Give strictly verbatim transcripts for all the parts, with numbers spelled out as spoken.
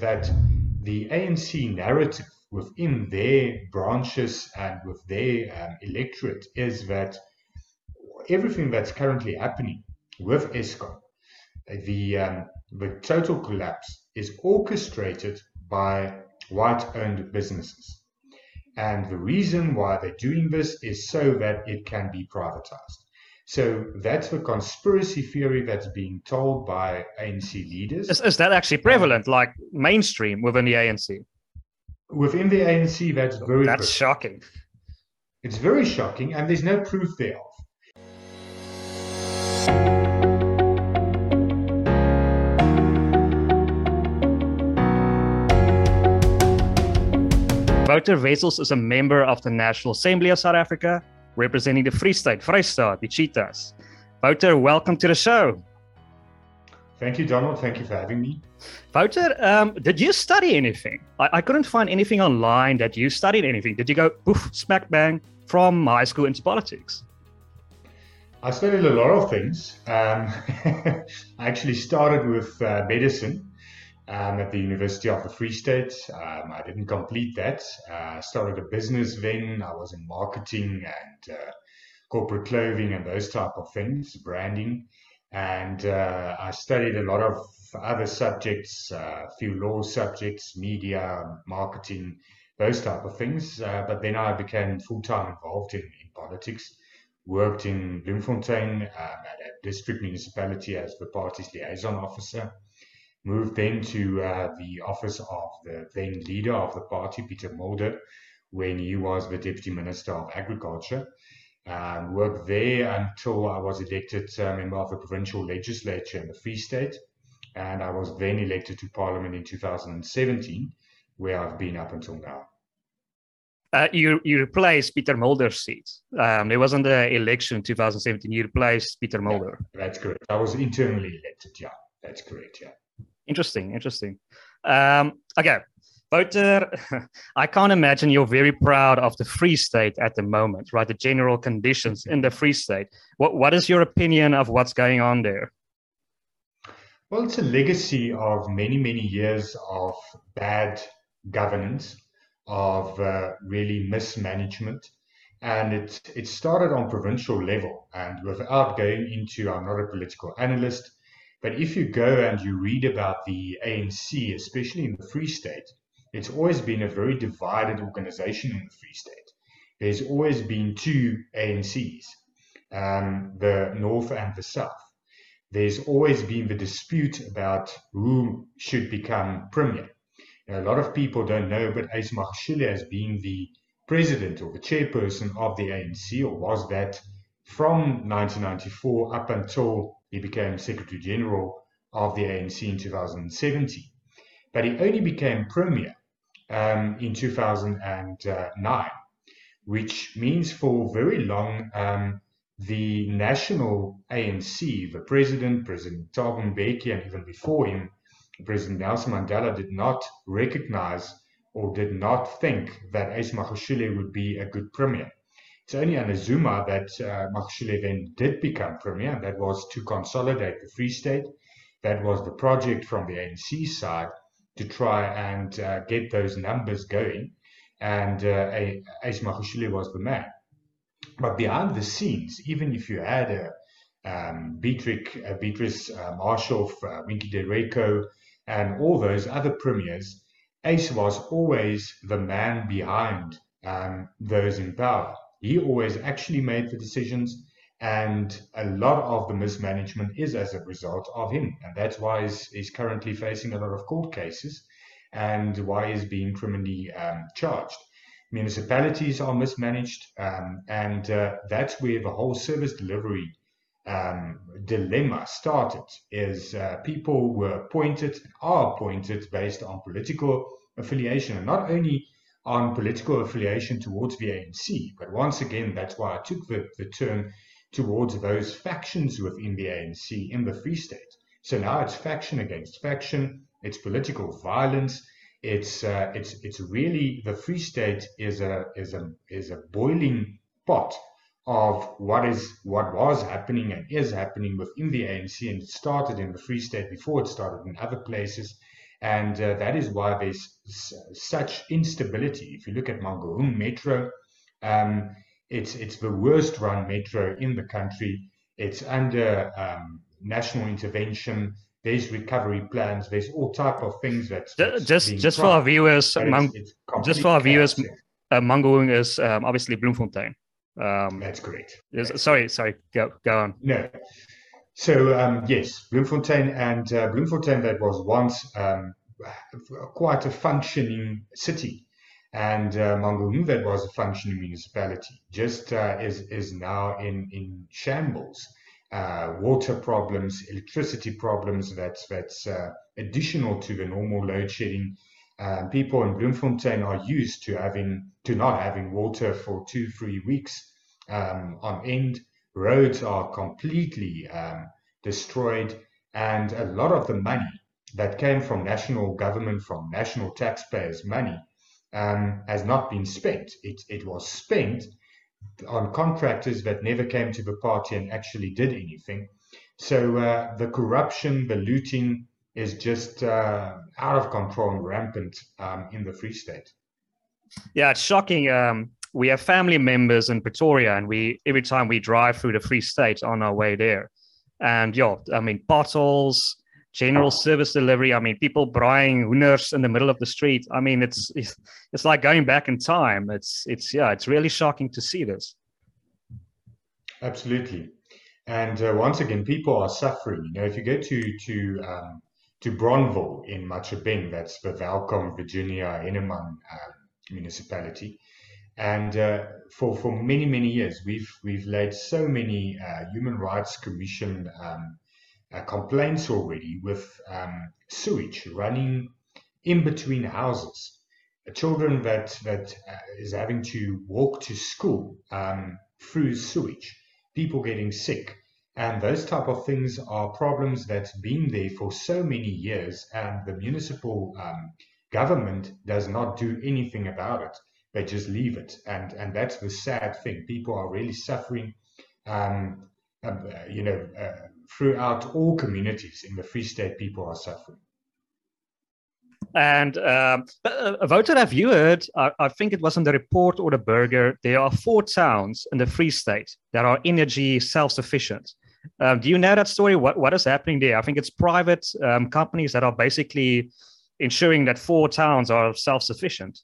that the A N C narrative within their branches and with their um, electorate is that everything that's currently happening with Eskom, the um, the total collapse, is orchestrated by white-owned businesses. And the reason why they're doing this is so that it can be privatized. So that's the conspiracy theory that's being told by A N C leaders. Is, is that actually prevalent, like mainstream within the A N C? Within the A N C, that's very That's prevalent. shocking. It's very shocking, and there's no proof thereof. Wouter Wessels is a member of the National Assembly of South Africa, representing the Free State, Vrystaat, the Cheetahs. Wouter, welcome to the show. Thank you, Donald. Thank you for having me. Wouter, um, did you study anything? I, I couldn't find anything online that you studied anything. Did you go poof, smack bang from high school into politics? I studied a lot of things. Um, I actually started with uh, medicine um, at the University of the Free State. Um, I didn't complete that. I uh, started a business then. I was in marketing and uh, corporate clothing and those type of things, branding. And uh, I studied a lot of other subjects, a uh, few law subjects, media, marketing, those type of things. Uh, but then I became full-time involved in, in politics. Worked in Bloemfontein um, at a district municipality as the party's liaison officer. Moved then to uh, the office of the then leader of the party, Pieter Mulder, when he was the Deputy Minister of Agriculture. Um, worked there until I was elected uh, member of the provincial legislature in the Free State. And I was then elected to Parliament in two thousand seventeen, where I've been up until now. Uh, you you replaced Pieter Mulder's seat. Um, there wasn't the election in two thousand seventeen. You replaced Pieter Mulder. Yeah, that's correct. I was internally elected. Yeah, that's correct. Yeah. Interesting. Interesting. Um, okay, Wouter, I can't imagine you're very proud of the Free State at the moment, right? The general conditions in the Free State. What what is your opinion of what's going on there? Well, it's a legacy of many many years of bad governance, of uh, really mismanagement, and it it started on provincial level. And without going into, I'm not a political analyst, but if you go and you read about the A N C, especially in the Free State, it's always been a very divided organization in the Free State. There's always been two A N Cs, um, the North and the South. There's always been the dispute about who should become premier. Now, a lot of people don't know, but Ace Magashule has been the president or the chairperson of the A N C, or was that from nineteen ninety-four up until he became Secretary General of the A N C in two thousand seventeen. But he only became premier um, in two thousand nine, which means for very long, um, the national A N C, the president, President Thabo Mbeki, and even before him, President Nelson Mandela, did not recognize or did not think that Ace Magashule would be a good premier. It's only under Zuma that uh, Magashule then did become premier, and that was to consolidate the Free State. That was the project from the A N C side to try and uh, get those numbers going, and uh, Ace Magashule was the man. But behind the scenes, even if you had a um, Beatrice, uh, Beatrice uh, Marshall, uh, Winky Dereko, and all those other premiers, Ace was always the man behind um, those in power. He always actually made the decisions, and a lot of the mismanagement is as a result of him. And that's why he's, he's currently facing a lot of court cases and why he's being criminally um, charged. Municipalities are mismanaged, um, and uh, that's where the whole service delivery Um, dilemma started. Is uh, people were appointed, are appointed based on political affiliation, and not only on political affiliation towards the A N C, but once again, that's why I took the, the term towards those factions within the A N C in the Free State. So now it's faction against faction, it's political violence, it's uh, it's it's really, the Free State is a is a is a boiling pot of what is what was happening and is happening within the A N C, and it started in the Free State before it started in other places, And uh, that is why there's such instability. If you look at Mangaung Metro, um, it's it's the worst run metro in the country. It's under um, national intervention. There's recovery plans. There's all type of things that's, that's Just being just for our tried, viewers, but it's, Mang- it's just complete for our viewers, chaos. Yeah. uh, Mangaung is um, obviously Bloemfontein. Um, That's correct. is, That's sorry, correct. sorry, go go on. No. So um, yes, Bloemfontein and uh, Bloemfontein that was once um, quite a functioning city, and uh, Mangaung that was a functioning municipality, just uh, is is now in in shambles. Uh, water problems, electricity problems. That's that's uh, additional to the normal load shedding. Uh, people in Bloemfontein are used to having to not having water for two, three weeks um, on end. Roads are completely um, destroyed, and a lot of the money that came from national government, from national taxpayers' money, um, has not been spent. It, it was spent on contractors that never came to the party and actually did anything. So uh, the corruption, the looting is just uh, out of control and rampant um, in the Free State. Yeah, it's shocking. Um, we have family members in Pretoria, and we every time we drive through the Free State on our way there, and yeah, I mean bottles, general service delivery. I mean people buying hoenders in the middle of the street. I mean it's it's, it's like going back in time. It's it's yeah, it's really shocking to see this. Absolutely, and uh, once again, people are suffering. You know, if you go to to um, to Bronville in Machubeng, that's the Welkom Virginia Henneman um, municipality. And uh, for for many many years, we've we've laid so many uh, Human Rights Commission um, uh, complaints already with um, sewage running in between houses, uh, children that that uh, is having to walk to school um, through sewage, people getting sick, and those type of things are problems that's been there for so many years, and the municipal um, government does not do anything about it. They just leave it, and and that's the sad thing. People are really suffering, um, uh, you know, uh, throughout all communities in the Free State. People are suffering. And um, uh, Wouter, have you heard? I, I think it was in the report or the burger. There are four towns in the Free State that are energy self-sufficient. Um, do you know that story? What what is happening there? I think it's private um, companies that are basically ensuring that four towns are self-sufficient.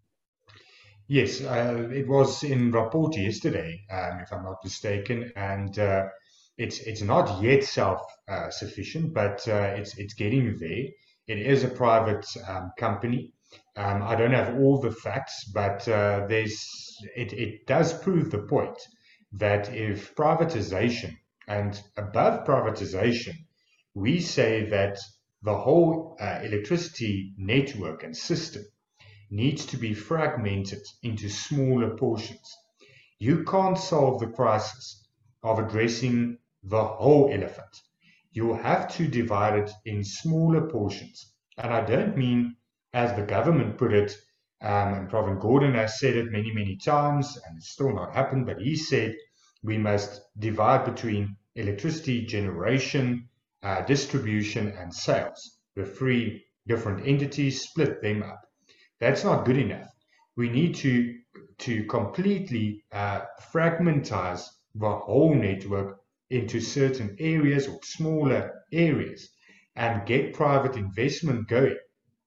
Yes, uh, it was in Rapport yesterday, um, if I'm not mistaken, and uh, it's it's not yet self-sufficient, uh, but uh, it's it's getting there. It is a private um, company. Um, I don't have all the facts, but uh, there's it it does prove the point that if privatization and above privatization, we say that the whole uh, electricity network and system needs to be fragmented into smaller portions. You can't solve the crisis of addressing the whole elephant. You have to divide it in smaller portions. And I don't mean, as the government put it, um, and Pravin Gordhan has said it many, many times, and it's still not happened, but he said we must divide between electricity generation, uh, distribution, and sales. The three different entities, split them up. That's not good enough. We need to to completely uh, fragmentize the whole network into certain areas or smaller areas and get private investment going.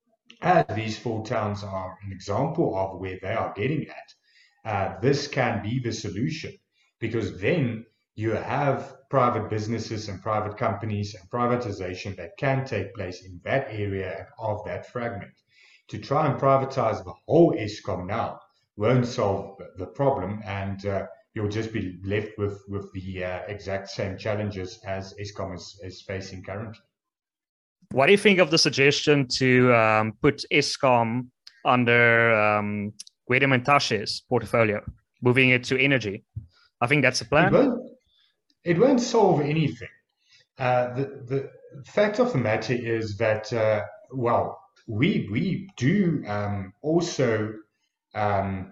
As these four towns are an example of where they are getting at, uh, this can be the solution, because then you have private businesses and private companies and privatization that can take place in that area of that fragment. To try and privatize the whole Eskom now won't solve the problem, and uh, you'll just be left with, with the uh, exact same challenges as Eskom is, is facing currently. What do you think of the suggestion to um, put Eskom under um, Gwede Mantashe's portfolio, moving it to energy? I think that's the plan. It won't, it won't solve anything. Uh, the, the fact of the matter is that, uh, well, we we do um, also um,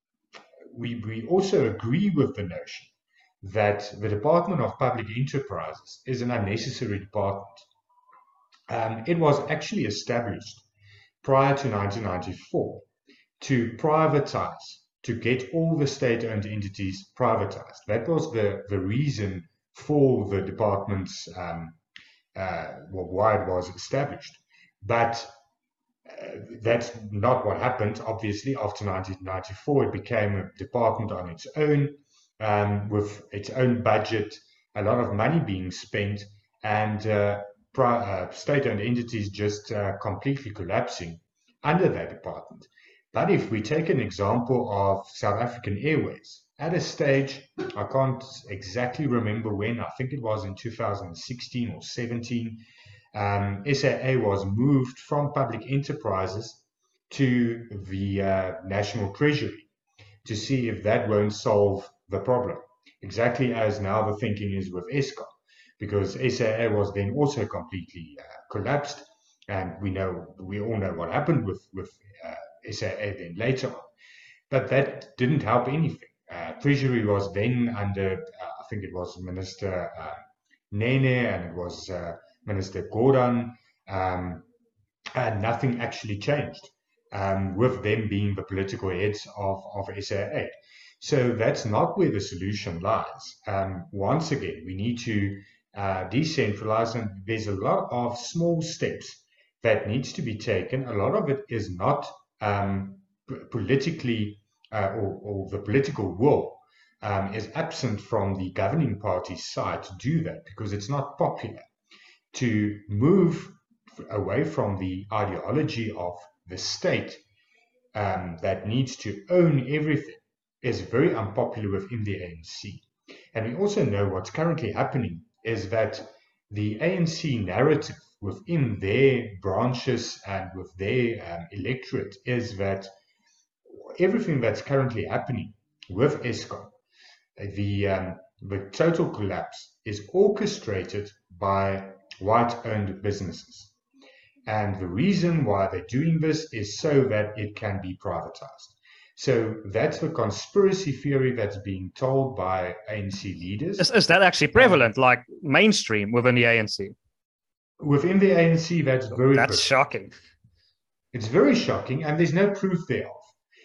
we we also agree with the notion that the Department of Public Enterprises is an unnecessary department. Um, it was actually established prior to nineteen ninety-four to privatize, to get all the state-owned entities privatized. That was the, the reason for the department's, um, uh, well, why it was established. But uh, that's not what happened. Obviously, after nineteen ninety-four, it became a department on its own, um, with its own budget, a lot of money being spent, and uh, uh, state-owned entities just uh, completely collapsing under that department. But if we take an example of South African Airways, at a stage, I can't exactly remember when, I think it was in two thousand sixteen or seventeen, um, S A A was moved from public enterprises to the uh, National Treasury to see if that won't solve the problem. Exactly as now the thinking is with Eskom, because S A A was then also completely uh, collapsed, and we know, we all know what happened with, with uh, S A A then later on. But that didn't help anything. Uh, Treasury was then under, uh, I think it was Minister uh, Nene, and it was uh, Minister Gordhan, um, and nothing actually changed, um, with them being the political heads of, of S A A. So that's not where the solution lies. Um, once again, we need to uh, decentralize, and there's a lot of small steps that needs to be taken. A lot of it is not um, politically, uh, or, or the political will um, is absent from the governing party's side to do that, because it's not popular to move away from the ideology of the state um, that needs to own everything. Is very unpopular within the A N C. And we also know what's currently happening is that the A N C narrative within their branches and with their um, electorate is that everything that's currently happening with Eskom, the, um, the total collapse, is orchestrated by white-owned businesses. And the reason why they're doing this is so that it can be privatized. So that's the conspiracy theory that's being told by A N C leaders. Is, is that actually prevalent, um, like mainstream within the A N C? Within the A N C, that's very That's prevalent. Shocking. It's very shocking, and there's no proof thereof.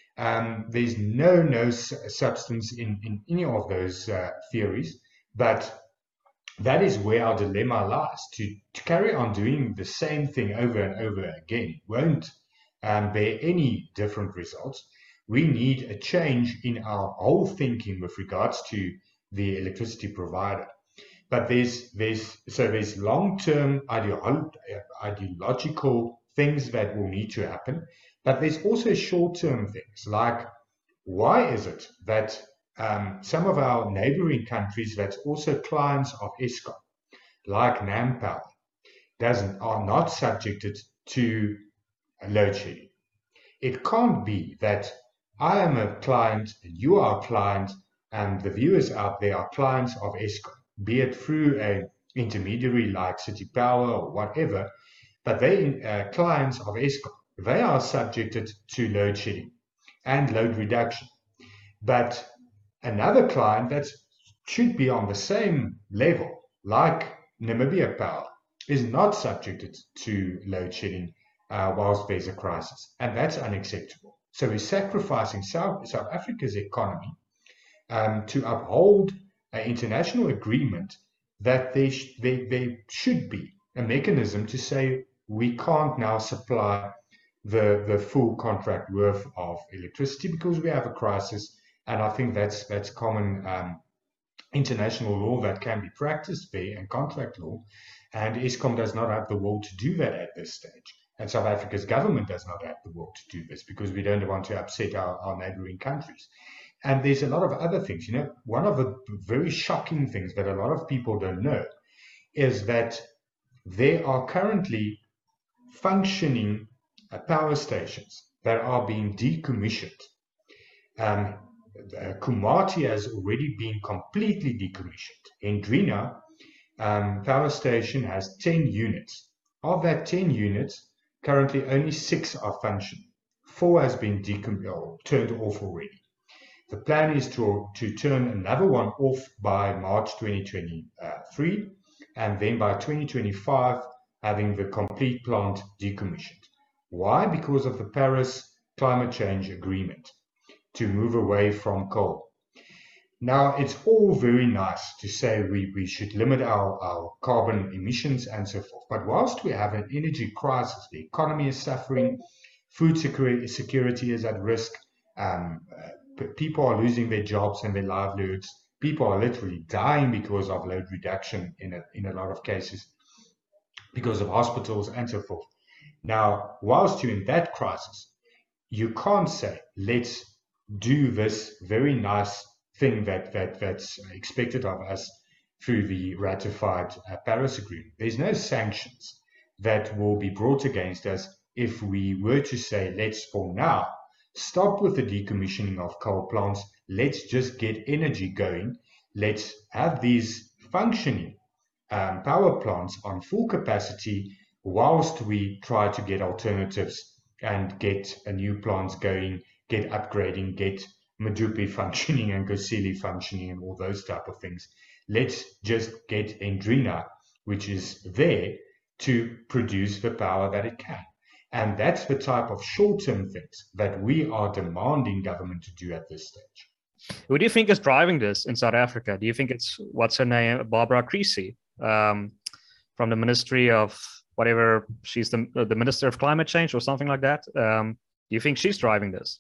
Um, there's no no substance in, in any of those uh, theories, but that is where our dilemma lies. To, to carry on doing the same thing over and over again won't um, bear any different results. We need a change in our whole thinking with regards to the electricity provider. But there's there's so there's long-term ideolo ideological things that will need to happen, but there's also short-term things like, why is it that um, some of our neighboring countries that's also clients of Eskom, like NamPower, doesn't are not subjected to load shedding? It can't be that I am a client, you are a client, and the viewers out there are clients of Eskom, be it through an intermediary like City Power or whatever, but they uh, clients of Eskom, they are subjected to load shedding and load reduction. But another client that should be on the same level, like Namibia Power, is not subjected to load shedding uh, whilst there's a crisis, and that's unacceptable. So we're sacrificing South, South Africa's economy um, to uphold an international agreement that there, sh there, there should be a mechanism to say we can't now supply the, the full contract worth of electricity because we have a crisis. And I think that's, that's common um, international law that can be practiced there, and contract law. And Eskom does not have the will to do that at this stage. And South Africa's government does not have the will to do this because we don't want to upset our, our neighboring countries. And there's a lot of other things. You know, one of the very shocking things that a lot of people don't know is that there are currently functioning uh, power stations that are being decommissioned. Um, uh, Kumati has already been completely decommissioned. Hendrina um, power station has ten units. Of that ten units, currently only six are functioning. Four has been decommissioned, turned off already. The plan is to, to turn another one off by March twenty twenty-three, and then by twenty twenty-five, having the complete plant decommissioned. Why? Because of the Paris Climate Change Agreement to move away from coal. Now, it's all very nice to say we, we should limit our, our carbon emissions and so forth. But whilst we have an energy crisis, the economy is suffering, food security, security is at risk, um, uh, people are losing their jobs and their livelihoods, people are literally dying because of load reduction in a, in a lot of cases, because of hospitals and so forth. Now, whilst you're in that crisis, you can't say, let's do this very nice thing that, that that's expected of us through the ratified uh, Paris Agreement. There's no sanctions that will be brought against us if we were to say, let's for now stop with the decommissioning of coal plants, let's just get energy going, let's have these functioning um, power plants on full capacity whilst we try to get alternatives and get a new plants going, get upgrading, get Medupi functioning and Kusile functioning and all those type of things. Let's just get Endrina, which is there to produce the power that it can. And that's the type of short-term things that we are demanding government to do at this stage. Who do you think is driving this in South Africa? Do you think it's, what's her name, Barbara Creecy, um, from the Ministry of whatever, she's the, the Minister of Climate Change or something like that? Um, do you think she's driving this?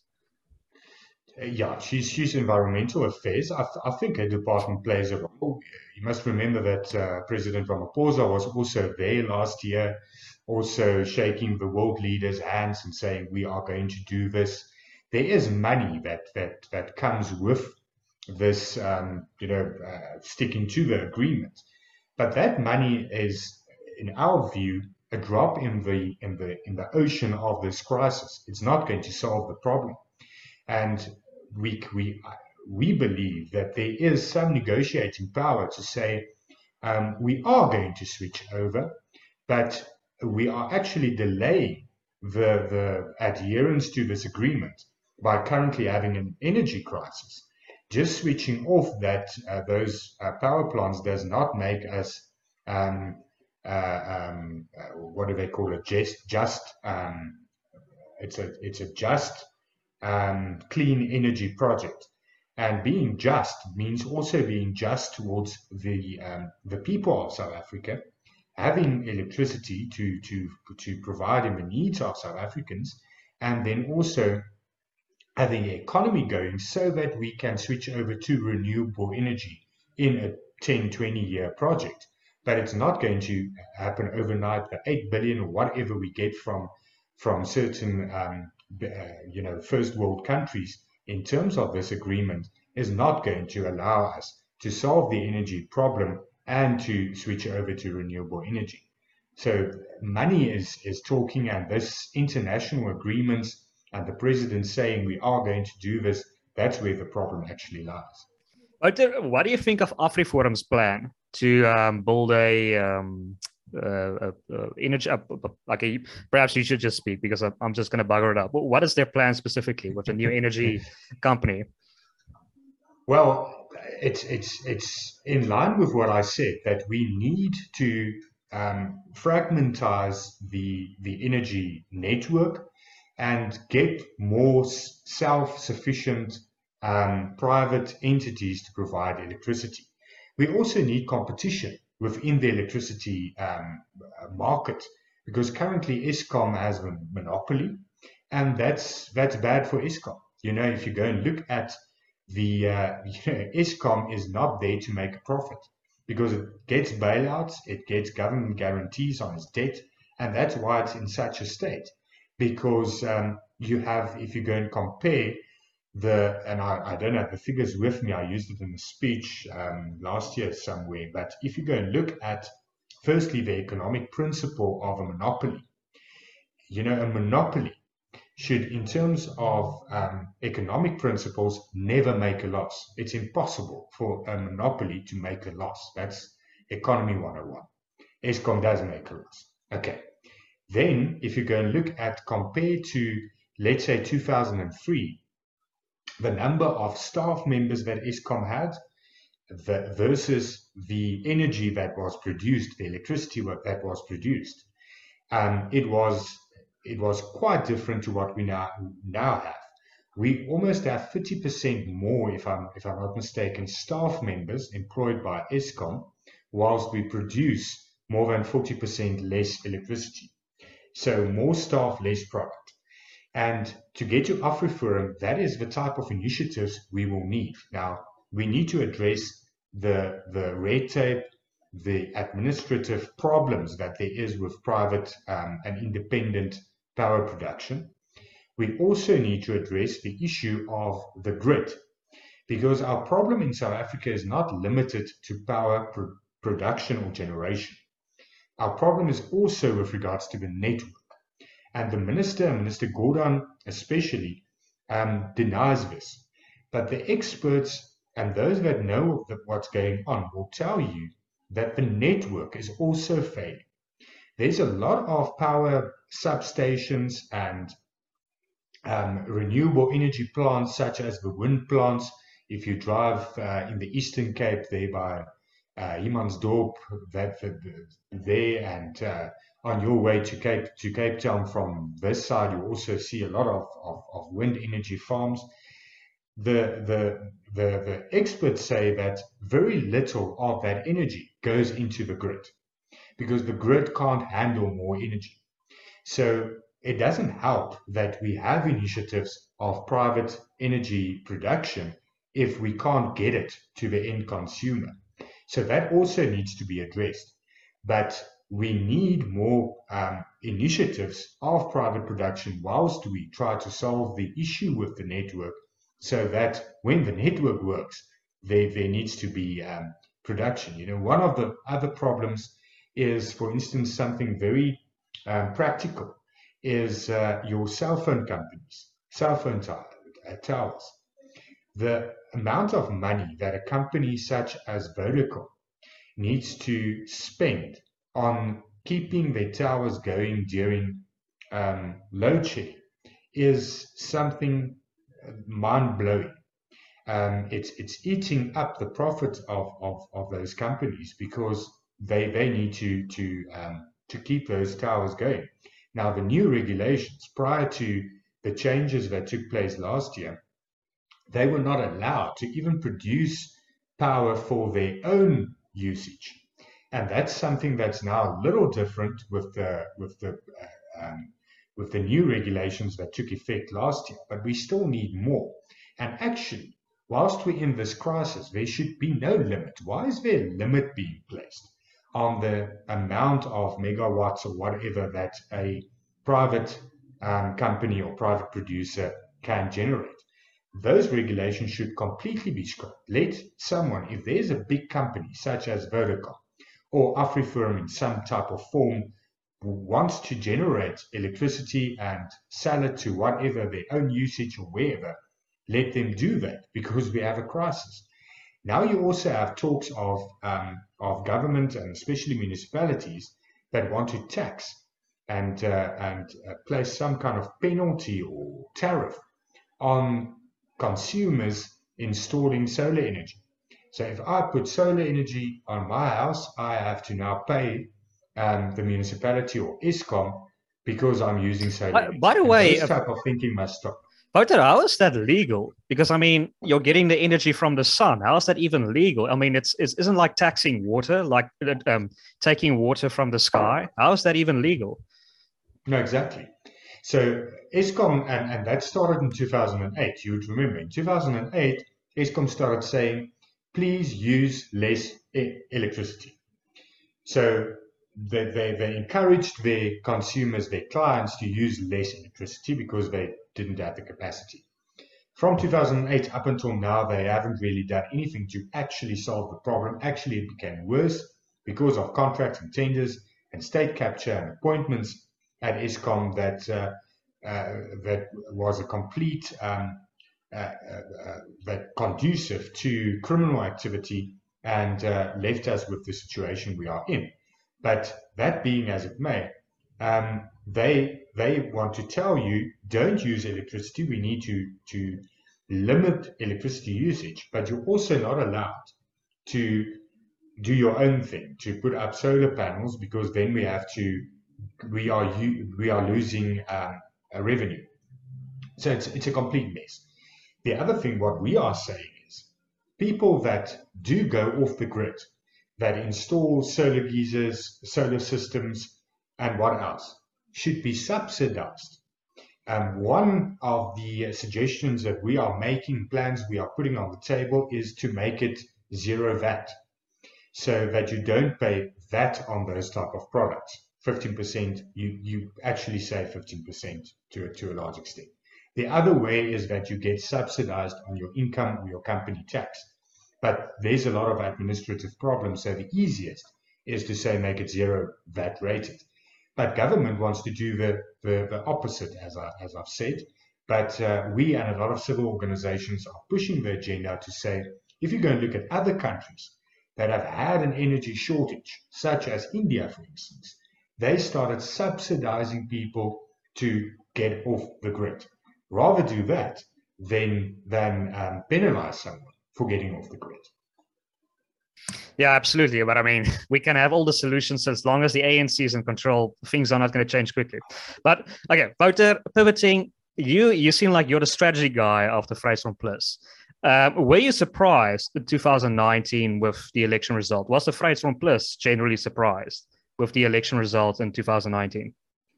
Yeah, she's she's environmental affairs. I, th I think her department plays a role. You must remember that uh, President Ramaphosa was also there last year, also shaking the world leaders' hands and saying we are going to do this. There is money that that that comes with this, um, you know, uh, sticking to the agreement, but that money is, in our view, a drop in the in the in the ocean of this crisis. It's not going to solve the problem. And we, we, we believe that there is some negotiating power to say um, we are going to switch over, but we are actually delaying the, the adherence to this agreement by currently having an energy crisis. Just switching off that uh, those uh, power plants does not make us, um, uh, um, uh, what do they call it, just, just um, it's a, it's a just Um, clean energy project. And being just means also being just towards the um, the people of South Africa, having electricity to to to provide in the needs of South Africans, and then also having the economy going so that we can switch over to renewable energy in a ten, twenty year project. But it's not going to happen overnight. The eight billion or whatever we get from from certain um, Uh, you know, first world countries in terms of this agreement is not going to allow us to solve the energy problem and to switch over to renewable energy. So money is, is talking, and this international agreements and the president saying we are going to do this, that's where the problem actually lies. What do, what do you think of AfriForum's plan to um, build a um, Uh, uh, uh, energy, uh, like a, perhaps you should just speak because I'm, I'm just going to bugger it up. What is their plan specifically with a new energy company? Well, it's it's it's in line with what I said, that we need to um, fragmentize the the energy network and get more self-sufficient um, private entities to provide electricity. We also need competition within the electricity um, market, because currently Eskom has a monopoly, and that's that's bad for Eskom. You know, if you go and look at the uh, you know, Eskom is not there to make a profit, because it gets bailouts, it gets government guarantees on its debt, and that's why it's in such a state. Because um, you have, if you go and compare the, and I, I don't have the figures with me, I used it in a speech um, last year somewhere, but if you go and look at, firstly, the economic principle of a monopoly, you know, a monopoly should, in terms of um, economic principles, never make a loss. It's impossible for a monopoly to make a loss. That's economy one oh one. Eskom does make a loss. Okay. Then, if you go and look at, compared to, let's say, two thousand three, the number of staff members that Eskom had the, versus the energy that was produced, the electricity that was produced, um, it was it was quite different to what we now now have. We almost have fifty percent more, if I'm if I'm not mistaken, staff members employed by Eskom, whilst we produce more than forty percent less electricity. So more staff, less product. And to get to AfriForum, that is the type of initiatives we will need. Now, we need to address the, the red tape, the administrative problems that there is with private um, and independent power production. We also need to address the issue of the grid, because our problem in South Africa is not limited to power pro production or generation. Our problem is also with regards to the network. And the minister, Minister Gordhan especially, um, denies this. But the experts and those that know what's going on will tell you that the network is also failing. There's a lot of power substations and um, renewable energy plants, such as the wind plants. If you drive uh, in the Eastern Cape, there by uh, Humansdorp, that, that there, and uh, on your way to Cape to Cape Town from this side, you also see a lot of, of, of wind energy farms. The, the, the, the experts say that very little of that energy goes into the grid, because the grid can't handle more energy. So it doesn't help that we have initiatives of private energy production if we can't get it to the end consumer. So that also needs to be addressed. But we need more um, initiatives of private production whilst we try to solve the issue with the network, so that when the network works, there, there needs to be um, production. You know, one of the other problems is, for instance, something very um, practical, is uh, your cell phone companies, cell phone towers. The amount of money that a company such as Vodacom needs to spend on keeping their towers going during um, load shedding is something mind-blowing. Um, it's it's eating up the profit of, of, of those companies, because they they need to to um, to keep those towers going. Now, the new regulations prior to the changes that took place last year, they were not allowed to even produce power for their own usage. And that's something that's now a little different with the with the uh, um, with the new regulations that took effect last year. But we still need more. And actually, whilst we're in this crisis, there should be no limit. Why is there a limit being placed on the amount of megawatts or whatever that a private um, company or private producer can generate? Those regulations should completely be scrapped. Let someone, if there's a big company such as Vodacom or AfriForum in some type of form, who wants to generate electricity and sell it to whatever their own usage or wherever, let them do that, because we have a crisis. Now you also have talks of, um, of government and especially municipalities that want to tax and, uh, and uh, place some kind of penalty or tariff on consumers installing solar energy. So if I put solar energy on my house, I have to now pay um, the municipality or Eskom because I'm using solar By, energy. by the and way, this type of thinking must stop. Wouter, how is that legal? Because I mean, you're getting the energy from the sun. How is that even legal? I mean, it's, it's isn't like taxing water, like um, taking water from the sky. How is that even legal? No, exactly. So Eskom, and, and that started in two thousand eight. You would remember in two thousand eight, Eskom started saying, please use less e electricity. So they, they, they encouraged their consumers, their clients, to use less electricity because they didn't have the capacity. From two thousand eight up until now, they haven't really done anything to actually solve the problem. Actually, it became worse because of contracts and tenders and state capture and appointments at Eskom that uh, uh, that was a complete um, uh, uh, uh, that conducive to criminal activity and uh, left us with the situation we are in. But that being as it may, um, they they want to tell you, don't use electricity. We need to to limit electricity usage, but you're also not allowed to do your own thing, to put up solar panels, because then we have to we are we are losing um, a revenue. So it's it's a complete mess. The other thing, what we are saying is, people that do go off the grid, that install solar geysers, solar systems, and what else, should be subsidized. Um, one of the suggestions that we are making, plans we are putting on the table, is to make it zero V A T, so that you don't pay V A T on those type of products. fifteen percent, you, you actually save fifteen percent to, to a large extent. The other way is that you get subsidized on your income or your company tax. But there's a lot of administrative problems, so the easiest is to say make it zero V A T rated. But government wants to do the, the, the opposite, as, I, as I've said. But uh, we and a lot of civil organizations are pushing the agenda to say, if you go and look at other countries that have had an energy shortage, such as India, for instance, they started subsidizing people to get off the grid. Rather do that than, than um, penalize someone for getting off the grid. Yeah, absolutely. But I mean, we can have all the solutions as long as the A N C is in control. Things are not going to change quickly. But okay, Wouter, pivoting, you you seem like you're the strategy guy of the Vryheidsfront Plus. Um, were you surprised in two thousand nineteen with the election result? Was the Vryheidsfront Plus generally surprised with the election result in two thousand nineteen?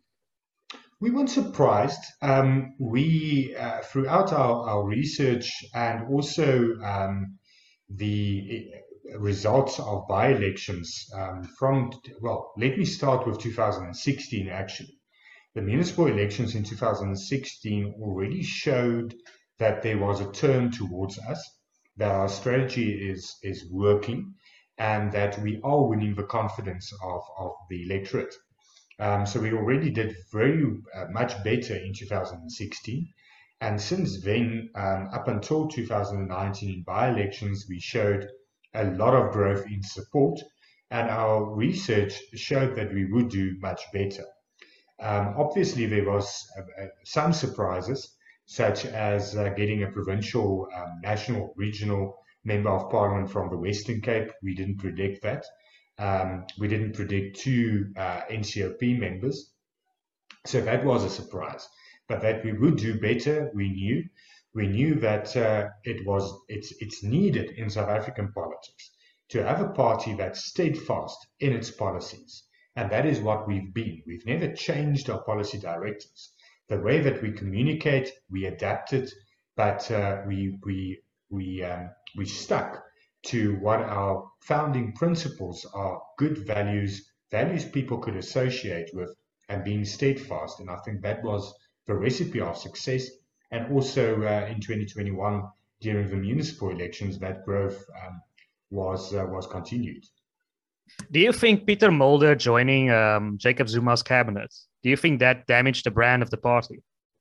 We weren't surprised. Um, we, uh, throughout our, our research and also um, the results of by-elections um, from, well, let me start with two thousand sixteen, actually. The municipal elections in two thousand sixteen already showed that there was a turn towards us, that our strategy is, is working, and that we are winning the confidence of, of the electorate. Um, so we already did very uh, much better in two thousand sixteen. And since then, um, up until two thousand nineteen in by-elections, we showed a lot of growth in support, and our research showed that we would do much better. Um, obviously, there was uh, uh, some surprises, such as uh, getting a provincial, um, national, regional member of parliament from the Western Cape. We didn't predict that. Um, we didn't predict two uh, N C O P members. So that was a surprise. But that we would do better, we knew. We knew that uh, it was it's it's needed in South African politics to have a party that's steadfast in its policies. And that is what we've been. We've never changed our policy directives. The way that we communicate, we adapted, but uh, we we we um, we stuck to what our founding principles are: good values, values people could associate with, and being steadfast. And I think that was the recipe of success. And also uh, in twenty twenty-one, during the municipal elections, that growth um, was uh, was continued. Do you think Pieter Mulder joining um, Jacob Zuma's cabinet, do you think that damaged the brand of the party?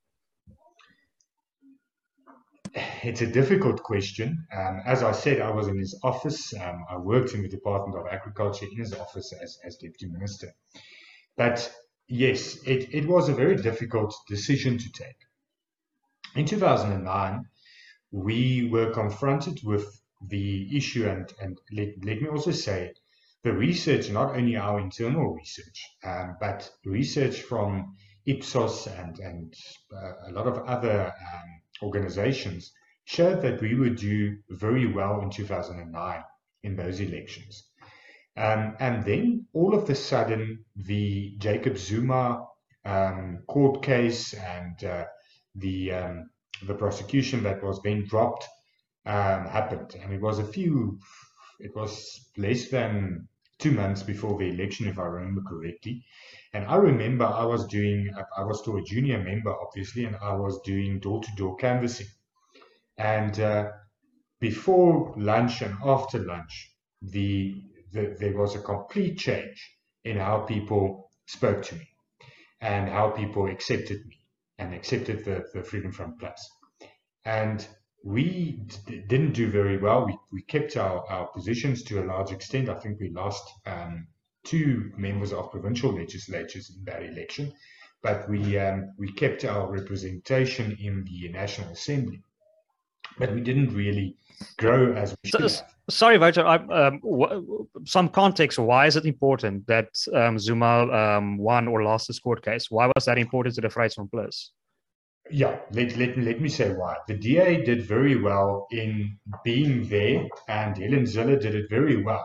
It's a difficult question. Um, as I said, I was in his office. Um, I worked in the Department of Agriculture in his office as, as Deputy Minister. But yes, it, it was a very difficult decision to take. In two thousand nine, we were confronted with the issue, and, and let, let me also say, the research, not only our internal research, um, but research from Ipsos and, and uh, a lot of other um, organizations showed that we would do very well in two thousand nine in those elections. Um, and then all of a sudden, the Jacob Zuma um, court case and uh, the um, the prosecution that was then dropped um, happened, and it was a few, it was less than two months before the election, if I remember correctly. And I remember I was doing, I was still a junior member, obviously, and I was doing door-to-door canvassing. And uh, before lunch and after lunch, the, the there was a complete change in how people spoke to me and how people accepted me and accepted the, the Vryheidsfront Plus. And we d- didn't do very well. We, we kept our, our positions to a large extent. I think we lost um, two members of provincial legislatures in that election, but we um, we kept our representation in the National Assembly. but we didn't really grow as we should So, have. sorry, Wouter, I, um, w- some context. Why is it important that um, Zuma um, won or lost this court case? Why was that important to the Vryheidsfront? Yeah, let, let, let me say why. The D A did very well in being there, and Helen Zille did it very well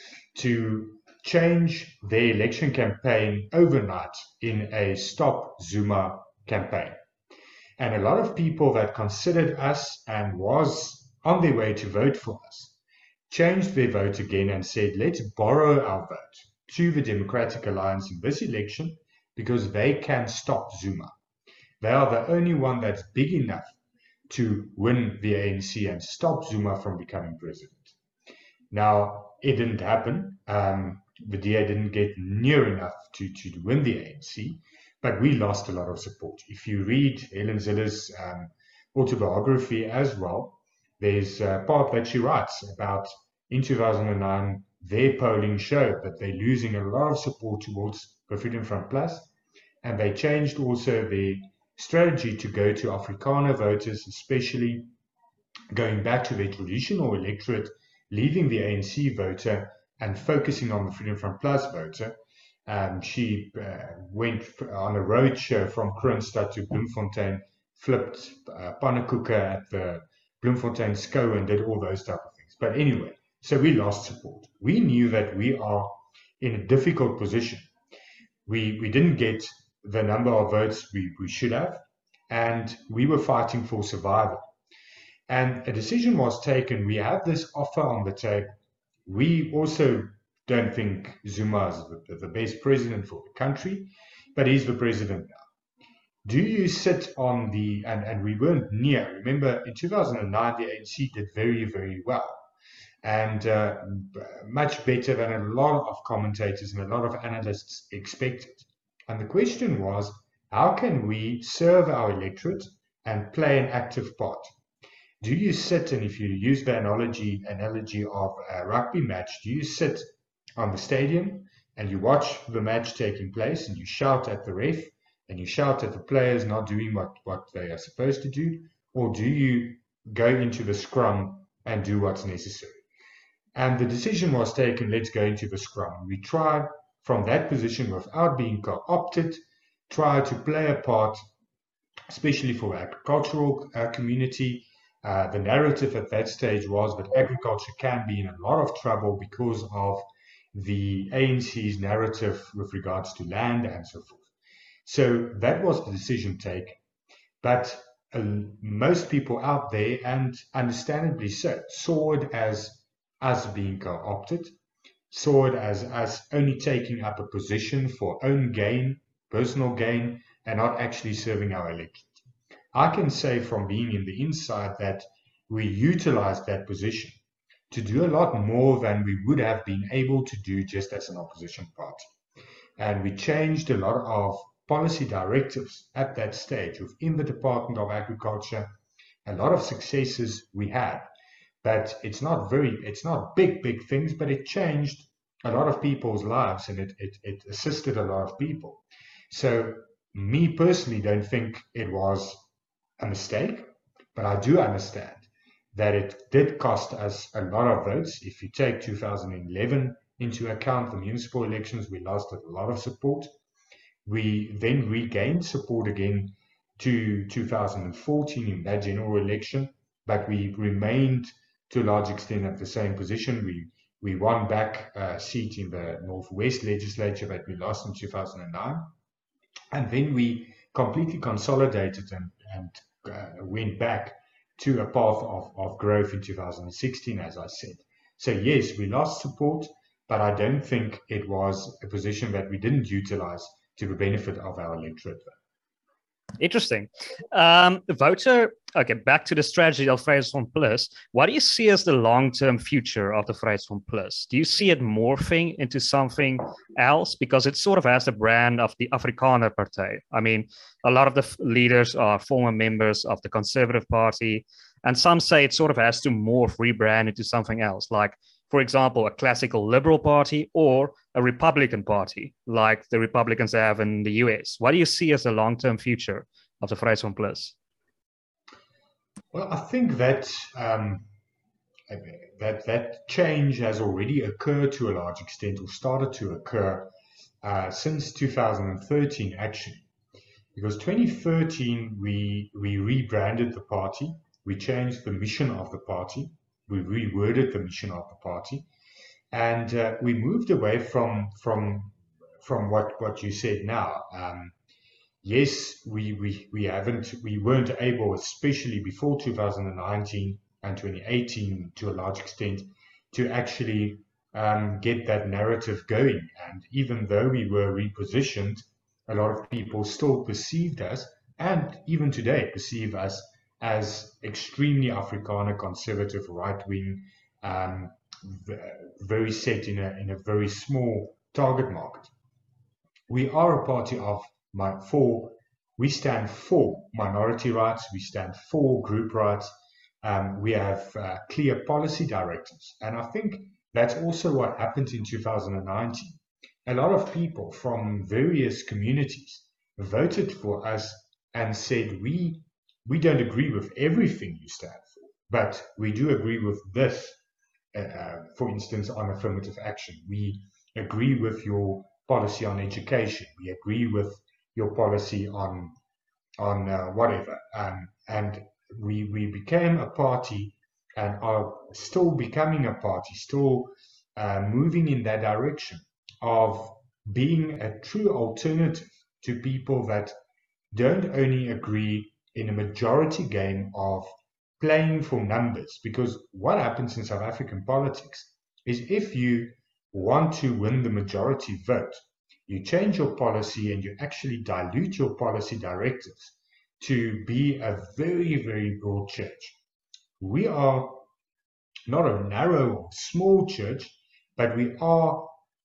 to change their election campaign overnight in a Stop Zuma campaign. And a lot of people that considered us and was on their way to vote for us changed their vote again and said, let's borrow our vote to the Democratic Alliance in this election because they can stop Zuma. They are the only one that's big enough to win the A N C and stop Zuma from becoming president. Now, it didn't happen. Um, the D A didn't get near enough to, to win the A N C, but we lost a lot of support. If you read Helen Zille's um, autobiography as well, there's a part that she writes about in two thousand nine, their polling showed that they're losing a lot of support towards the Freedom Front Plus, and they changed also their strategy to go to Afrikaner voters, especially going back to their traditional electorate, leaving the A N C voter and focusing on the Freedom Front Plus voter. Um, she uh, went on a road show from Kroonstad to Bloemfontein, flipped uh, pannenkoeken at the Bloemfontein Skou and did all those type of things. But anyway, so we lost support. We knew that we are in a difficult position. We, we didn't get the number of votes we, we should have, and we were fighting for survival. And a decision was taken. We have this offer on the table. We also don't think Zuma is the, the best president for the country, but he's the president now. Do you sit on the, and, and we weren't near, remember in two thousand nine, the A N C did very, very well, and uh, much better than a lot of commentators and a lot of analysts expected. And the question was, how can we serve our electorate and play an active part? Do you sit, and if you use the analogy analogy of a rugby match, do you sit on the stadium and you watch the match taking place and you shout at the ref and you shout at the players not doing what, what they are supposed to do? Or do you go into the scrum and do what's necessary? And the decision was taken, let's go into the scrum. We try from that position without being co-opted, try to play a part, especially for the agricultural uh, community. Uh, the narrative at that stage was that agriculture can be in a lot of trouble because of the A N C's narrative with regards to land and so forth. So that was the decision taken. But uh, most people out there, and understandably so, saw it as us being co-opted, saw it as us only taking up a position for own gain, personal gain, and not actually serving our electorate. I can say from being in the inside that we utilized that position to do a lot more than we would have been able to do just as an opposition party. And we changed a lot of policy directives at that stage within the Department of Agriculture. A lot of successes we had, but it's not very, it's not big, big things, but it changed a lot of people's lives and it, it, it assisted a lot of people. So me personally don't think it was a mistake, but I do understand that it did cost us a lot of votes. If you take two thousand eleven into account, the municipal elections, we lost a lot of support. We then regained support again to two thousand fourteen in that general election, but we remained to a large extent at the same position. We we won back a seat in the Northwest legislature that we lost in two thousand nine. And then we completely consolidated and, and uh, went back to a path of, of growth in two thousand sixteen, as I said. So yes, we lost support, but I don't think it was a position that we didn't utilize to the benefit of our electorate. Interesting. Um, Wouter, okay, back to the strategy of Vryheidsfront Plus. What do you see as the long-term future of the Vryheidsfront Plus? Do you see it morphing into something else? Because it sort of has the brand of the Afrikaner Partij. I mean, a lot of the f- leaders are former members of the Conservative Party, and some say it sort of has to morph, rebrand into something else, like, for example, a classical liberal party or a Republican party, like the Republicans have in the U S. What do you see as the long-term future of the Vryheidsfront Plus? Well, I think that um, that that change has already occurred to a large extent, or started to occur uh, since two thousand thirteen, actually. Because twenty thirteen, we we rebranded the party, we changed the mission of the party, we reworded the mission of the party, and uh, we moved away from from from what what you said now. Um, yes, we, we we haven't we weren't able, especially before two thousand nineteen and twenty eighteen, to a large extent, to actually um, get that narrative going. And even though we were repositioned, a lot of people still perceived us, and even today perceive us, as extremely Afrikaner, conservative, right wing, um, very set in a in a very small target market. We are a party of my for we stand for minority rights, we stand for group rights, um, we have uh, clear policy directives, and I think that's also what happened in two thousand nineteen. A lot of people from various communities voted for us and said, we we don't agree with everything you stand for, but we do agree with this. Uh, for instance, on affirmative action, we agree with your policy on education. We agree with your policy on on uh, whatever. Um, and we we became a party, and are still becoming a party, still uh, moving in that direction of being a true alternative to people that don't only agree in a majority game of playing for numbers. Because what happens in South African politics is, if you want to win the majority vote, you change your policy and you actually dilute your policy directives to be a very, very broad church. We are not a narrow or small church, but we are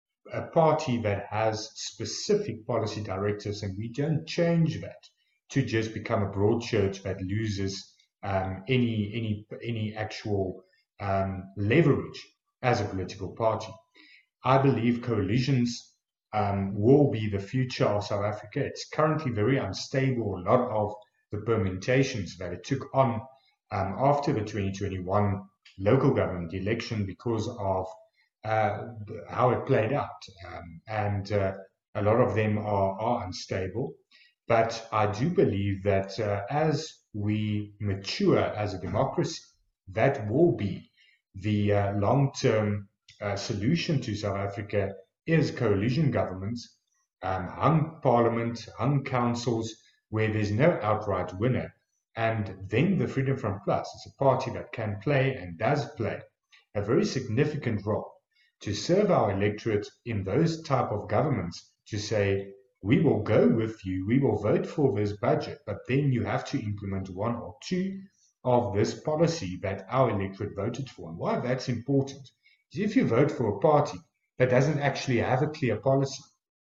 a party that has specific policy directives, and we don't change that to just become a broad church that loses um, any any any actual um, leverage as a political party. I believe coalitions um, will be the future of South Africa. It's currently very unstable. A lot of the permutations that it took on um, after the twenty twenty-one local government election, because of uh, how it played out. Um, and uh, a lot of them are, are unstable. But I do believe that uh, as we mature as a democracy, that will be the uh, long-term uh, solution to South Africa, is coalition governments, um, hung parliament, hung councils, where there's no outright winner. And then the Freedom Front Plus is a party that can play, and does play, a very significant role to serve our electorate in those type of governments, to say, we will go with you, we will vote for this budget, but then you have to implement one or two of this policy that our electorate voted for. And why that's important is, if you vote for a party that doesn't actually have a clear policy,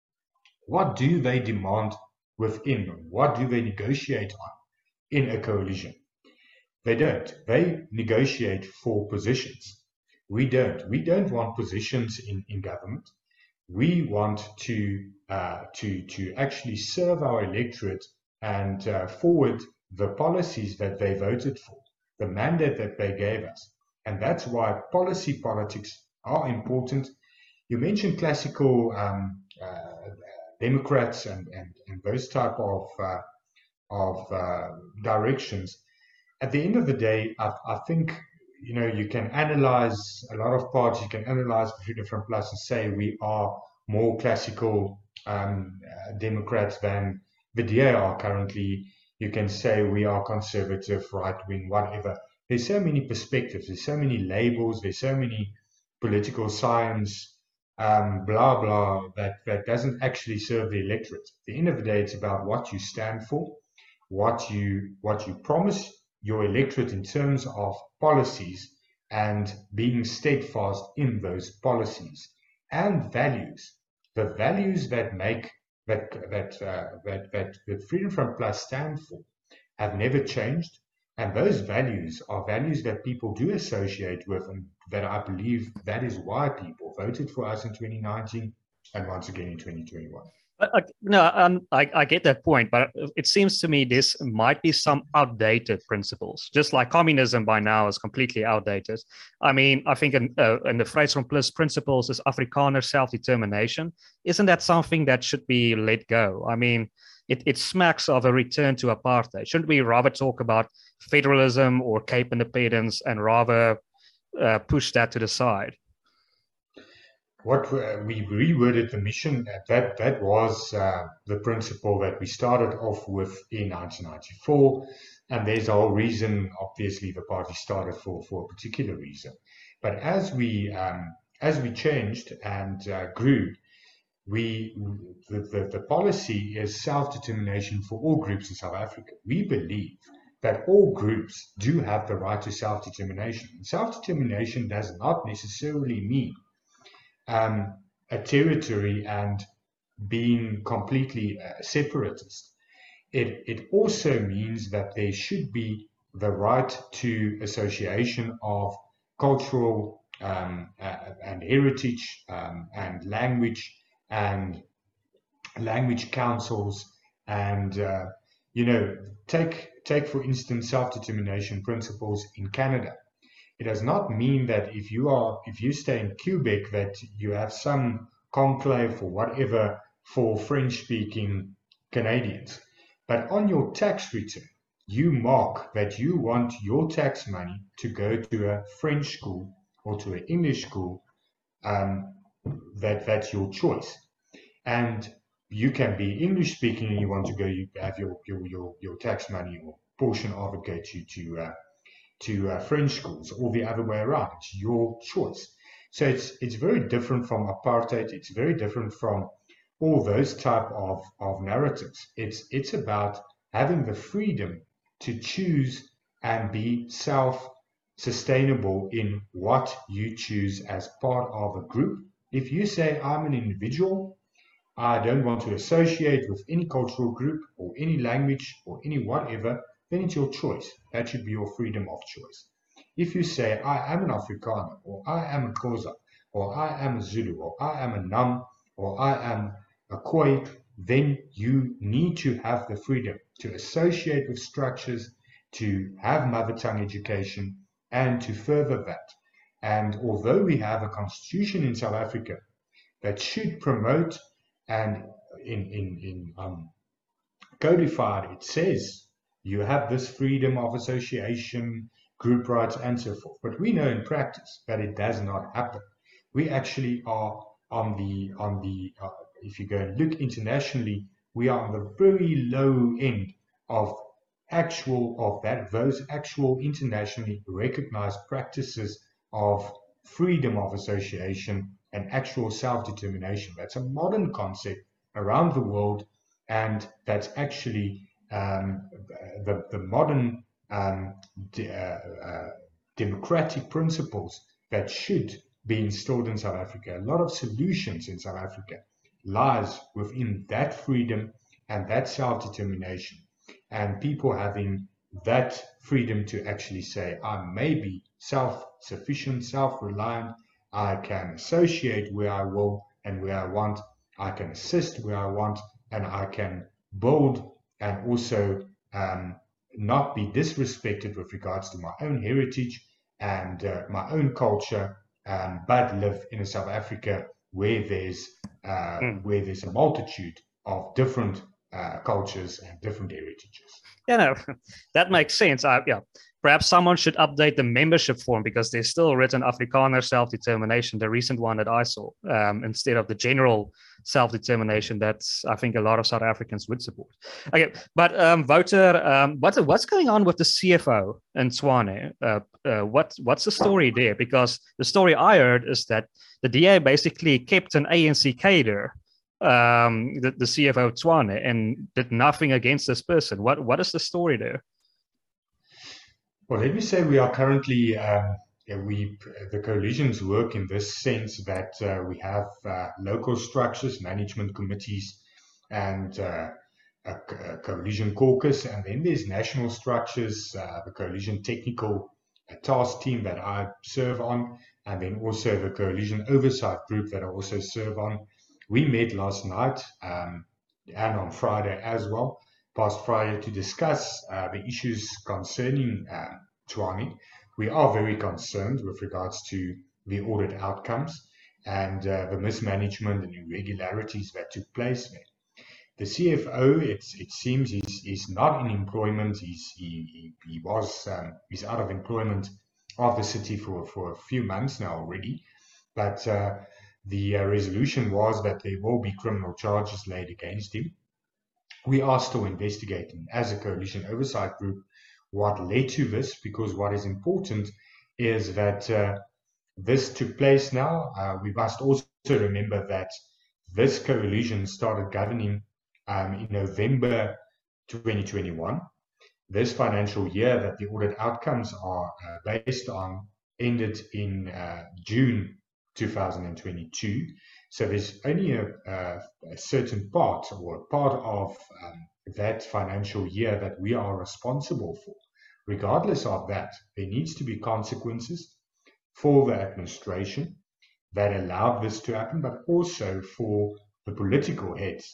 what do they demand within? What do they negotiate on in a coalition? They don't. They negotiate for positions. We don't. We don't want positions in, in government. We want to uh, to to actually serve our electorate and uh, forward the policies that they voted for, the mandate that they gave us. And that's why policy politics are important. You mentioned classical um, uh, Democrats and, and, and those type of uh, of uh, directions. At the end of the day, I, I think, you know, you can analyze a lot of parts. You can analyze the Freedom Front Plus and say we are more classical um, uh, Democrats than the D A are currently. You can say we are conservative, right wing, whatever. There's so many perspectives. There's so many labels. There's so many political science, um, blah blah, that that doesn't actually serve the electorate. At the end of the day, it's about what you stand for, what you what you promise your electorate in terms of policies, and being steadfast in those policies and values. The values that make that that uh, that that that Freedom Front Plus stand for have never changed, and those values are values that people do associate with, and that I believe that is why people voted for us in twenty nineteen and once again in twenty twenty-one. Uh, no, um, I, I get that point, but it seems to me this might be some outdated principles. Just like communism by now is completely outdated. I mean, I think in, uh, in the Vryheidsgrondplus principles is Afrikaner self-determination. Isn't that something that should be let go? I mean, it, it smacks of a return to apartheid. Shouldn't we rather talk about federalism or Cape independence and rather uh, push that to the side? What we reworded the mission, that that was uh, the principle that we started off with in nineteen ninety-four, and there's a whole reason. Obviously, the party started for for a particular reason, but as we um, as we changed and uh, grew, we the, the the policy is self-determination for all groups in South Africa. We believe that all groups do have the right to self-determination. Self-determination does not necessarily mean um, a territory and being completely uh, separatist. It, it also means that there should be the right to association of cultural um, uh, and heritage um, and language and language councils and uh, you know take take for instance self-determination principles in Canada. It does not mean that if you are if you stay in Quebec that you have some conclave or whatever for French-speaking Canadians. But on your tax return, you mark that you want your tax money to go to a French school or to an English school. Um, that that's your choice, and you can be English speaking and you want to go. You have your your your, your tax money or portion of it go to to uh, to uh, French schools or the other way around. It's your choice. So it's it's very different from apartheid. It's very different from all those type of, of narratives. It's it's about having the freedom to choose and be self-sustainable in what you choose as part of a group. If you say I'm an individual, I don't want to associate with any cultural group or any language or any whatever, then it's your choice. That should be your freedom of choice. If you say, I am an Afrikaner, or I am a Xhosa, or I am a Zulu, or I am a Nam, or I am a Khoi, then you need to have the freedom to associate with structures, to have mother tongue education, and to further that. And although we have a constitution in South Africa that should promote and in, in, in um, codified, it says you have this freedom of association, group rights, and so forth. But we know in practice that it does not happen. We actually are on the, on the uh, if you go and look internationally, we are on the very low end of actual, of that, those actual internationally recognized practices of freedom of association and actual self-determination. That's a modern concept around the world, and that's actually um, the, the modern um, de, uh, uh, democratic principles that should be installed in South Africa. A lot of solutions in South Africa lies within that freedom and that self-determination, and people having that freedom to actually say, I may be self-sufficient, self-reliant, I can associate where I will and where I want, I can assist where I want, and I can build and also um, not be disrespected with regards to my own heritage and uh, my own culture, um, but live in a South Africa where there's uh, mm. where there's a multitude of different uh, cultures and different heritages. Yeah, no, that makes sense. Uh, yeah, perhaps someone should update the membership form because there's still written Afrikaner self-determination, the recent one that I saw, um, instead of the general self-determination that I think a lot of South Africans would support. Okay, but um, Wouter, um, what's what's going on with the C F O in Tshwane? Uh, uh, what what's the story there? Because the story I heard is that the D A basically kept an A N C cadre, um, the, the C F O Tshwane, and did nothing against this person. What what is the story there? Well, let me say we are currently, um, we the coalitions work in this sense that uh, we have uh, local structures, management committees, and uh, a, a coalition caucus, and then there's national structures, uh, the coalition technical task team that I serve on, and then also the coalition oversight group that I also serve on. We met last night, um, and on Friday as well, past Friday, to discuss uh, the issues concerning uh, Tshwane. We are very concerned with regards to the audit outcomes and uh, the mismanagement and irregularities that took place there. The C F O, it's, it seems, he's, he's not in employment. He's, he, he, he was um, he's out of employment of the city for, for a few months now already. But uh, the uh, resolution was that there will be criminal charges laid against him. We are still investigating as a coalition oversight group what led to this, because what is important is that uh, this took place now. Uh, we must also remember that this coalition started governing um, in November twenty twenty-one. This financial year that the audit outcomes are uh, based on ended in uh, June two thousand twenty-two. So there's only a, a, a certain part or a part of um, that financial year that we are responsible for. Regardless of that, there needs to be consequences for the administration that allowed this to happen, but also for the political heads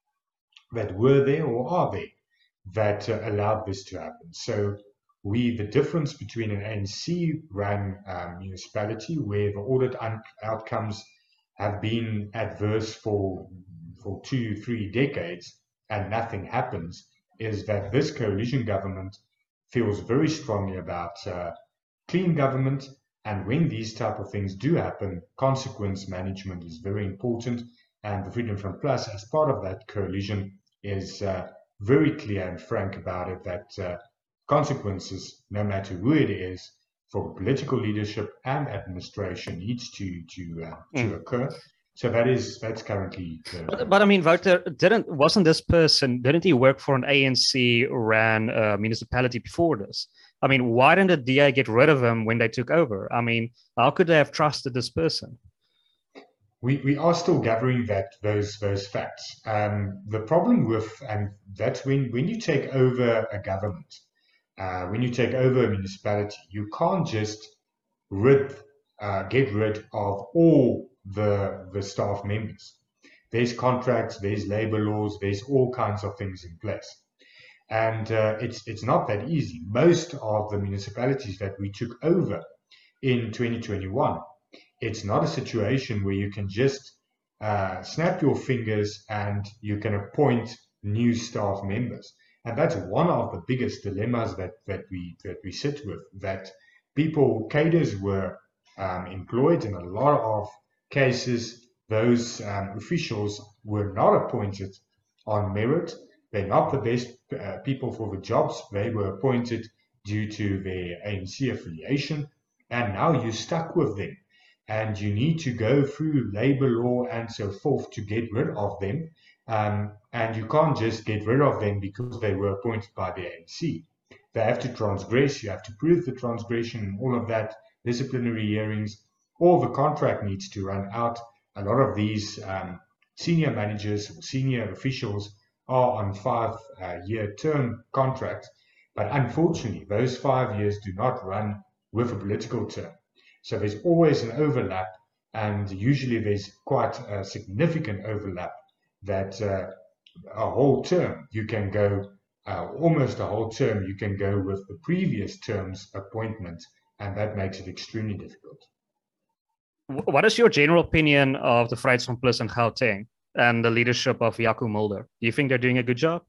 that were there or are there that uh, allowed this to happen. So we, the difference between an A N C-run um, municipality where the audit outcomes have been adverse for for two, three decades and nothing happens, is that this coalition government feels very strongly about uh, clean government, and when these type of things do happen, consequence management is very important, and the Freedom Front Plus, as part of that coalition, is uh, very clear and frank about it, that uh, consequences, no matter who it is, for political leadership and administration needs to to uh, to mm. occur. So that is that's currently. The, but, but I mean, Wouter, didn't wasn't this person? Didn't he work for an A N C-ran uh, municipality before this? I mean, why didn't the D A get rid of him when they took over? I mean, how could they have trusted this person? We we are still gathering that those those facts. Um, the problem with and that's when when you take over a government. Uh, when you take over a municipality, you can't just rid, uh, get rid of all the, the staff members. There's contracts, there's labor laws, there's all kinds of things in place. And uh, it's, it's not that easy. Most of the municipalities that we took over in twenty twenty-one, it's not a situation where you can just uh, snap your fingers and you can appoint new staff members. And that's one of the biggest dilemmas that, that we that we sit with, that people, cadres were um, employed in a lot of cases. Those um, officials were not appointed on merit. They're not the best uh, people for the jobs. They were appointed due to their A N C affiliation. And now you're stuck with them. And you need to go through labor law and so forth to get rid of them. Um, and you can't just get rid of them because they were appointed by the A N C. They have to transgress, you have to prove the transgression and all of that, disciplinary hearings, all the contract needs to run out. A lot of these um, senior managers or senior officials are on five-year uh, term contracts, but unfortunately, those five years do not run with a political term. So there's always an overlap, and usually there's quite a significant overlap that uh, a whole term you can go, uh, almost a whole term you can go with the previous term's appointment, and that makes it extremely difficult. What is your general opinion of the Vryheidsfront in Gauteng and the leadership of Jaco Mulder? Do you think they're doing a good job?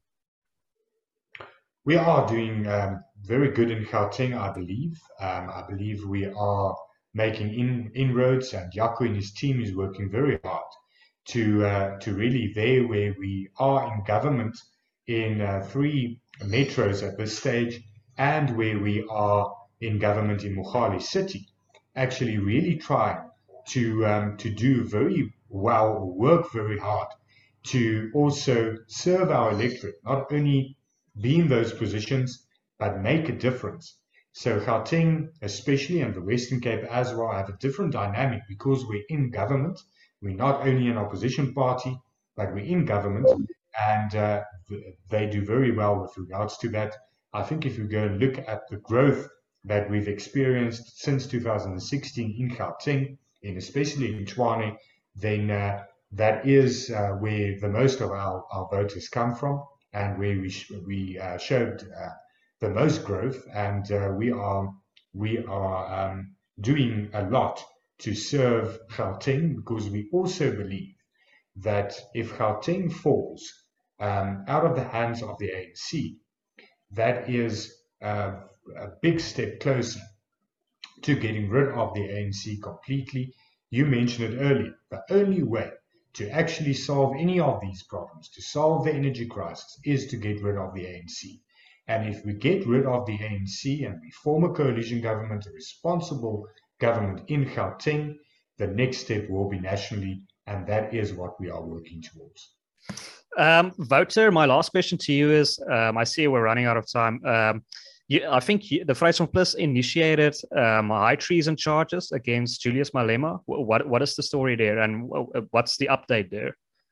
We are doing um, very good in Gauteng, I believe. Um, I believe we are making in, inroads, and Jaco and his team is working very hard to uh, to really there where we are in government in uh, three metros at this stage, and where we are in government in Mogale City, actually really trying to um, to do very well, work very hard to also serve our electorate, not only be in those positions, but make a difference. So Gauteng, especially, and the Western Cape as well, have a different dynamic because we're in government. We're not only an opposition party, but we're in government, and uh, they do very well with regards to that. I think if you go and look at the growth that we've experienced since two thousand sixteen in Gauteng, and especially in Tshwane, then uh, that is uh, where the most of our, our voters come from, and where we sh we uh, showed uh, the most growth, and uh, we are we are um, doing a lot to serve Gauteng, because we also believe that if Gauteng falls um, out of the hands of the A N C, that is uh, a big step closer to getting rid of the A N C completely. You mentioned it earlier. The only way to actually solve any of these problems, to solve the energy crisis, is to get rid of the A N C. And if we get rid of the A N C and we form a coalition government, a responsible government in Gauteng, the next step will be nationally, and that is what we are working towards. Um, Wouter, my last question to you is, um, I see we're running out of time. Um, you, I think you, the Vryheids van Plus initiated um, high treason charges against Julius Malema. What, what is the story there, and what's the update there?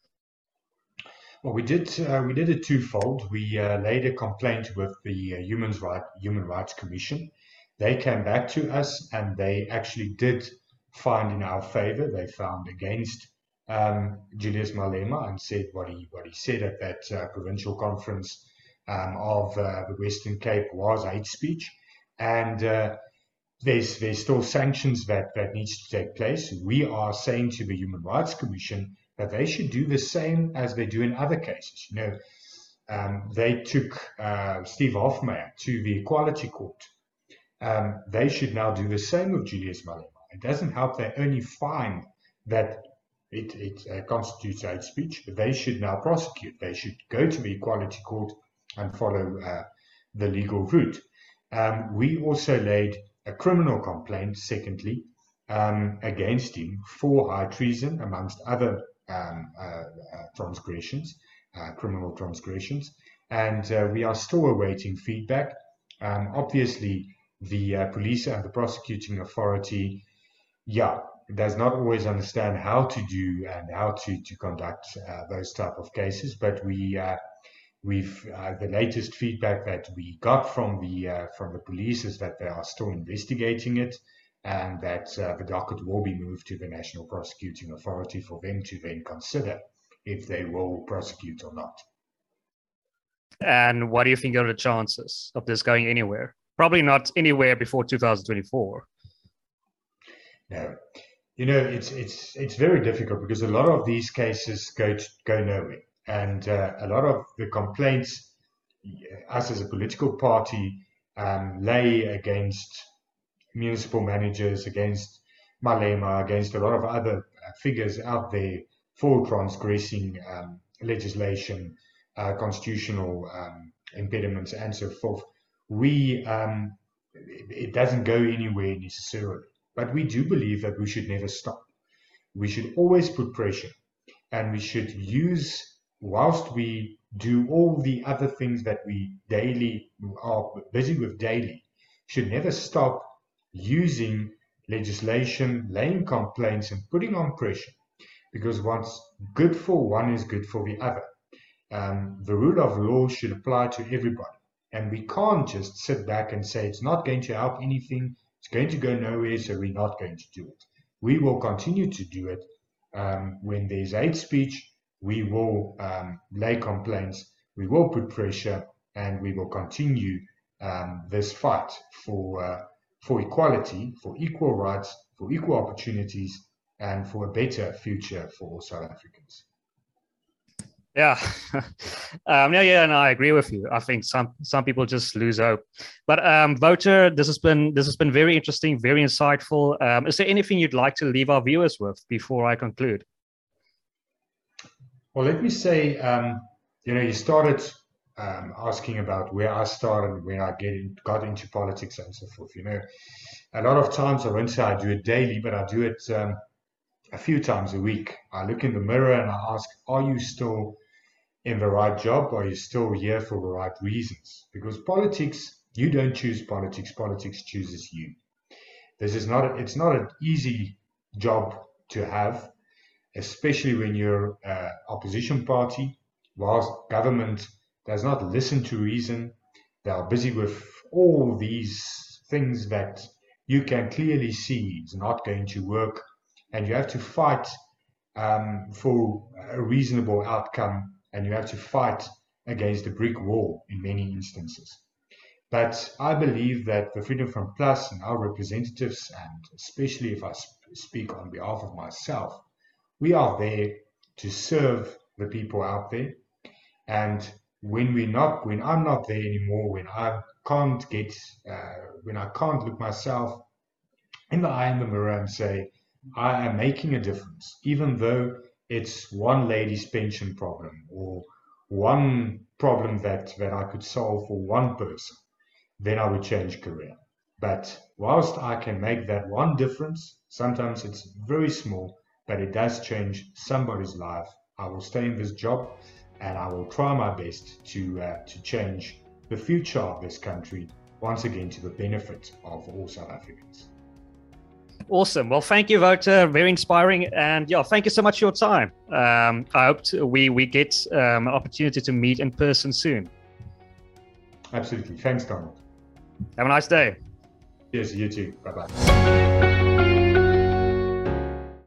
Well, we did uh, we did it twofold. We uh, laid a complaint with the uh, Human Rights Human Rights Commission. They came back to us, and they actually did find in our favor. They found against um, Julius Malema and said what he what he said at that uh, provincial conference um, of uh, the Western Cape was hate speech, and uh, there's there's still sanctions that that needs to take place. We are saying to the Human Rights Commission that they should do the same as they do in other cases. You know, um, they took uh, Steve Hofmeyr to the Equality Court. Um, they should now do the same with Julius Malema. It doesn't help they only find that it, it uh, constitutes hate speech, but they should now prosecute. They should go to the Equality Court and follow uh, the legal route. Um, we also laid a criminal complaint, secondly, um, against him for high treason, amongst other um, uh, uh, transgressions, uh, criminal transgressions. And uh, we are still awaiting feedback. Um, obviously, the uh, police and the prosecuting authority, yeah, does not always understand how to do and how to, to conduct uh, those type of cases, but we uh, We've uh, the latest feedback that we got from the uh, from the police is that they are still investigating it, and that uh, the docket will be moved to the National Prosecuting Authority for them to then consider if they will prosecute or not. And what do you think are the chances of this going anywhere? Probably not anywhere before two thousand twenty-four. No, you know, it's it's it's very difficult because a lot of these cases go to, go nowhere. And uh, a lot of the complaints, us as a political party, um, lay against municipal managers, against Malema, against a lot of other figures out there for transgressing um, legislation, uh, constitutional um, impediments, and so forth. We, um, it doesn't go anywhere necessarily, but we do believe that we should never stop. We should always put pressure, and we should use, whilst we do all the other things that we daily are busy with daily, should never stop using legislation, laying complaints, and putting on pressure. Because what's good for one is good for the other. Um, the rule of law should apply to everybody. And we can't just sit back and say it's not going to help anything, it's going to go nowhere, so we're not going to do it. We will continue to do it. Um, when there's hate speech, we will um, lay complaints, we will put pressure, and we will continue um, this fight for, uh, for equality, for equal rights, for equal opportunities, and for a better future for all South Africans. Yeah, um, yeah, yeah, and I agree with you. I think some some people just lose hope. But um, Wouter, this has been this has been very interesting, very insightful. Um, is there anything you'd like to leave our viewers with before I conclude? Well, let me say, um, you know, you started um, asking about where I started, when I get in, got into politics and so forth. You know, a lot of times I won't say I do it daily, but I do it um, a few times a week. I look in the mirror and I ask, are you still in the right job? Or are you still here for the right reasons? Because politics, you don't choose politics. Politics chooses you. This is not, a, it's not an easy job to have, especially when you're an opposition party. Whilst government does not listen to reason, they are busy with all these things that you can clearly see is not going to work, and you have to fight um, for a reasonable outcome, and you have to fight against a brick wall in many instances. But I believe that the Freedom Front Plus and our representatives, and especially if I sp- speak on behalf of myself, we are there to serve the people out there. And when we're not, when I'm not there anymore, when I can't get, uh, when I can't look myself in the eye in the mirror and say, I am making a difference, even though it's one lady's pension problem or one problem that, that I could solve for one person, then I would change career. But whilst I can make that one difference, sometimes it's very small, but it does change somebody's life, I will stay in this job and I will try my best to uh, to change the future of this country, once again to the benefit of all South Africans. Awesome. Well, thank you, Wouter. Very inspiring. And yeah, thank you so much for your time. Um, I hope to, we, we get um, an opportunity to meet in person soon. Absolutely. Thanks, Donald. Have a nice day. Yes, you too. Bye-bye.